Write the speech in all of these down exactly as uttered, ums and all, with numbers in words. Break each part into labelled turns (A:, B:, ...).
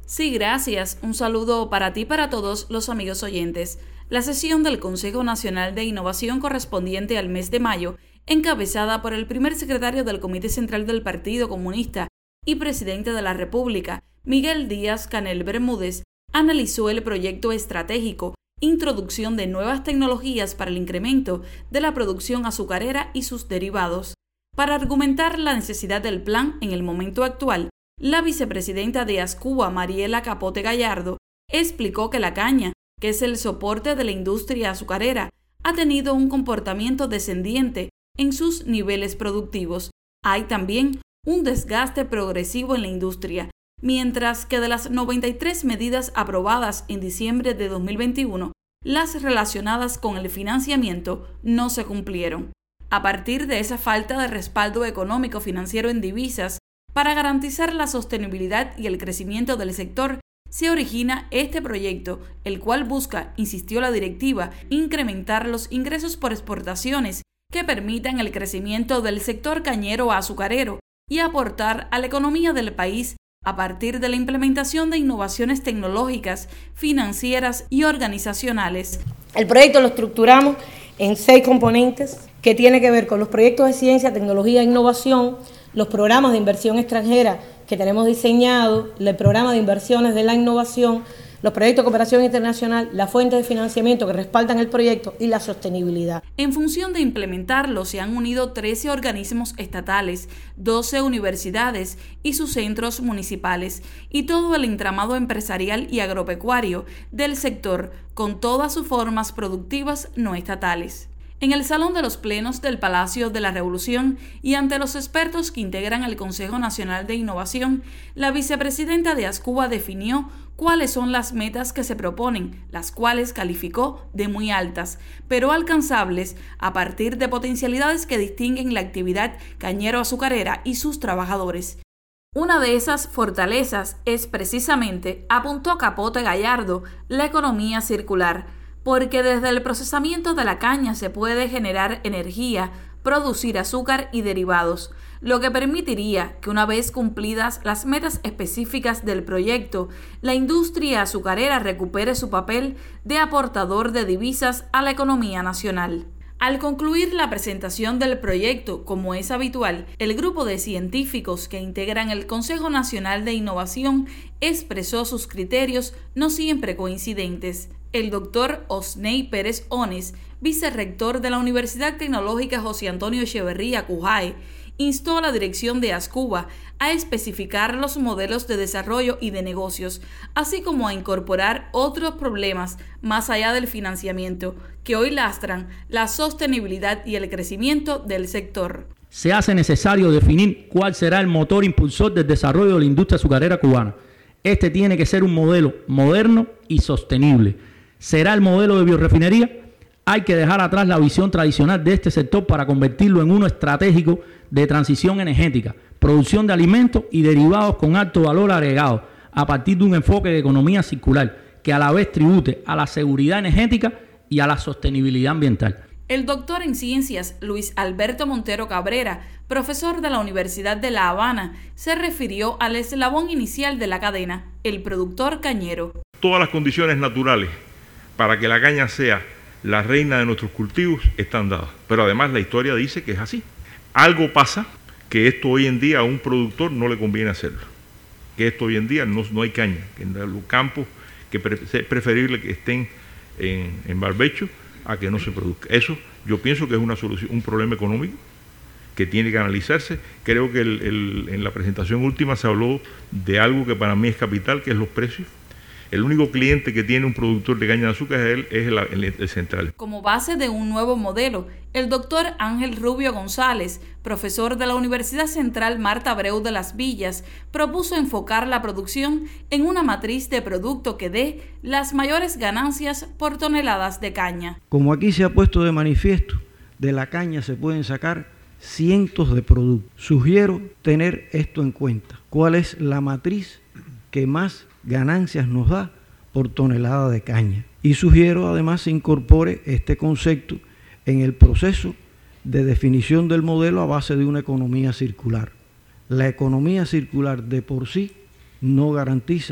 A: Sí, gracias. Un saludo para ti y para todos los amigos oyentes. La sesión del Consejo Nacional de Innovación correspondiente al mes de mayo, encabezada por el primer secretario del Comité Central del Partido Comunista y presidente de la República, Miguel Díaz-Canel Bermúdez, analizó el proyecto estratégico Introducción de nuevas tecnologías para el incremento de la producción azucarera y sus derivados. Para argumentar la necesidad del plan en el momento actual, la vicepresidenta de Ascuba, Mariela Capote Gallardo, explicó que la caña, que es el soporte de la industria azucarera, ha tenido un comportamiento descendiente en sus niveles productivos. Hay también un desgaste progresivo en la industria, mientras que de las noventa y tres medidas aprobadas en diciembre de dos mil veintiuno, las relacionadas con el financiamiento no se cumplieron. A partir de esa falta de respaldo económico financiero en divisas, para garantizar la sostenibilidad y el crecimiento del sector, se origina este proyecto, el cual busca, insistió la directiva, incrementar los ingresos por exportaciones que permitan el crecimiento del sector cañero azucarero y aportar a la economía del país a partir de la implementación de innovaciones tecnológicas, financieras y organizacionales.
B: El proyecto lo estructuramos en seis componentes que tienen que ver con los proyectos de ciencia, tecnología e innovación, los programas de inversión extranjera que tenemos diseñado, el programa de inversiones de la innovación, los proyectos de cooperación internacional, las fuentes de financiamiento que respaldan el proyecto y la sostenibilidad.
A: En función de implementarlo, se han unido trece organismos estatales, doce universidades y sus centros municipales, y todo el entramado empresarial y agropecuario del sector, con todas sus formas productivas no estatales. En el Salón de los Plenos del Palacio de la Revolución y ante los expertos que integran el Consejo Nacional de Innovación, la vicepresidenta de Ascuba definió cuáles son las metas que se proponen, las cuales calificó de muy altas, pero alcanzables a partir de potencialidades que distinguen la actividad cañero-azucarera y sus trabajadores. Una de esas fortalezas es precisamente, apuntó Capote Gallardo, la economía circular, porque desde el procesamiento de la caña se puede generar energía, producir azúcar y derivados, lo que permitiría que una vez cumplidas las metas específicas del proyecto, la industria azucarera recupere su papel de aportador de divisas a la economía nacional. Al concluir la presentación del proyecto, como es habitual, el grupo de científicos que integran el Consejo Nacional de Innovación expresó sus criterios no siempre coincidentes. El doctor Osney Pérez Ones, vicerrector de la Universidad Tecnológica José Antonio Echeverría Cujae, instó a la dirección de Ascuba a especificar los modelos de desarrollo y de negocios, así como a incorporar otros problemas más allá del financiamiento, que hoy lastran la sostenibilidad y el crecimiento del sector.
C: Se hace necesario definir cuál será el motor impulsor del desarrollo de la industria azucarera cubana. Este tiene que ser un modelo moderno y sostenible. ¿Será el modelo de biorefinería? Hay que dejar atrás la visión tradicional de este sector para convertirlo en uno estratégico de transición energética, producción de alimentos y derivados con alto valor agregado, a partir de un enfoque de economía circular que a la vez tribute a la seguridad energética y a la sostenibilidad ambiental.
A: El doctor en ciencias Luis Alberto Montero Cabrera, profesor de la Universidad de La Habana, se refirió al eslabón inicial de la cadena, el productor cañero.
D: Todas las condiciones naturales para que la caña sea la reina de nuestros cultivos están dadas, pero además la historia dice que es así. Algo pasa que esto hoy en día a un productor no le conviene hacerlo, que esto hoy en día no, no hay caña, que en los campos que pre, es preferible que estén en, en barbecho a que no se produzca. Eso yo pienso que es una solución, un problema económico que tiene que analizarse. Creo que el, el, en la presentación última se habló de algo que para mí es capital, que es los precios. El único cliente que tiene un productor de caña de azúcar es él, es el, el, el central.
A: Como base de un nuevo modelo, el doctor Ángel Rubio González, profesor de la Universidad Central Marta Abreu de Las Villas, propuso enfocar la producción en una matriz de producto que dé las mayores ganancias por toneladas de caña.
E: Como aquí se ha puesto de manifiesto, de la caña se pueden sacar cientos de productos. Sugiero tener esto en cuenta. ¿Cuál es la matriz que más ganancias nos da por tonelada de caña? Y sugiero además se incorpore este concepto en el proceso de definición del modelo a base de una economía circular. La economía circular de por sí no garantiza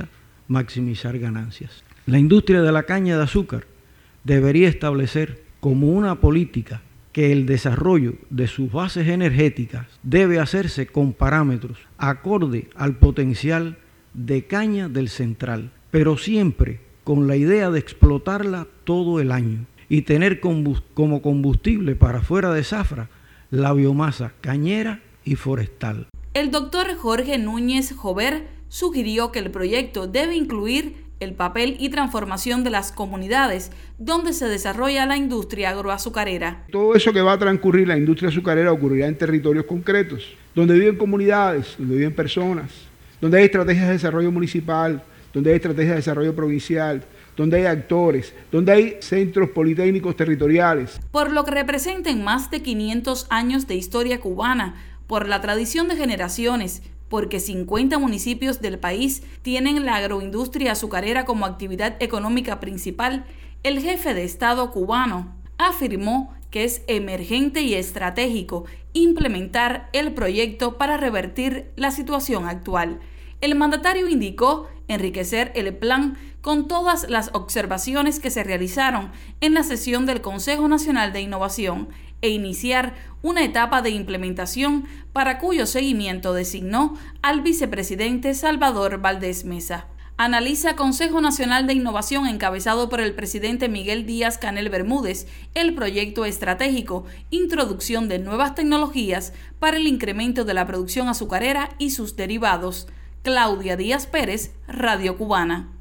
E: maximizar ganancias. La industria de la caña de azúcar debería establecer como una política que el desarrollo de sus bases energéticas debe hacerse con parámetros acorde al potencial de caña del central, pero siempre con la idea de explotarla todo el año y tener como combustible para fuera de zafra la biomasa cañera y forestal.
A: El doctor Jorge Núñez Jover sugirió que el proyecto debe incluir el papel y transformación de las comunidades donde se desarrolla la industria agroazucarera.
F: Todo eso que va a transcurrir la industria azucarera ocurrirá en territorios concretos, donde viven comunidades, donde viven personas, donde hay estrategias de desarrollo municipal, donde hay estrategias de desarrollo provincial, donde hay actores, donde hay centros politécnicos territoriales.
A: Por lo que representen más de quinientos años de historia cubana, por la tradición de generaciones, porque cincuenta municipios del país tienen la agroindustria azucarera como actividad económica principal, el jefe de Estado cubano afirmó que es emergente y estratégico implementar el proyecto para revertir la situación actual. El mandatario indicó enriquecer el plan con todas las observaciones que se realizaron en la sesión del Consejo Nacional de Innovación e iniciar una etapa de implementación para cuyo seguimiento designó al vicepresidente Salvador Valdés Mesa. Analiza Consejo Nacional de Innovación encabezado por el presidente Miguel Díaz-Canel Bermúdez el proyecto estratégico Introducción de nuevas tecnologías para el incremento de la producción azucarera y sus derivados. Claudia Díaz Pérez, Radio Cubana.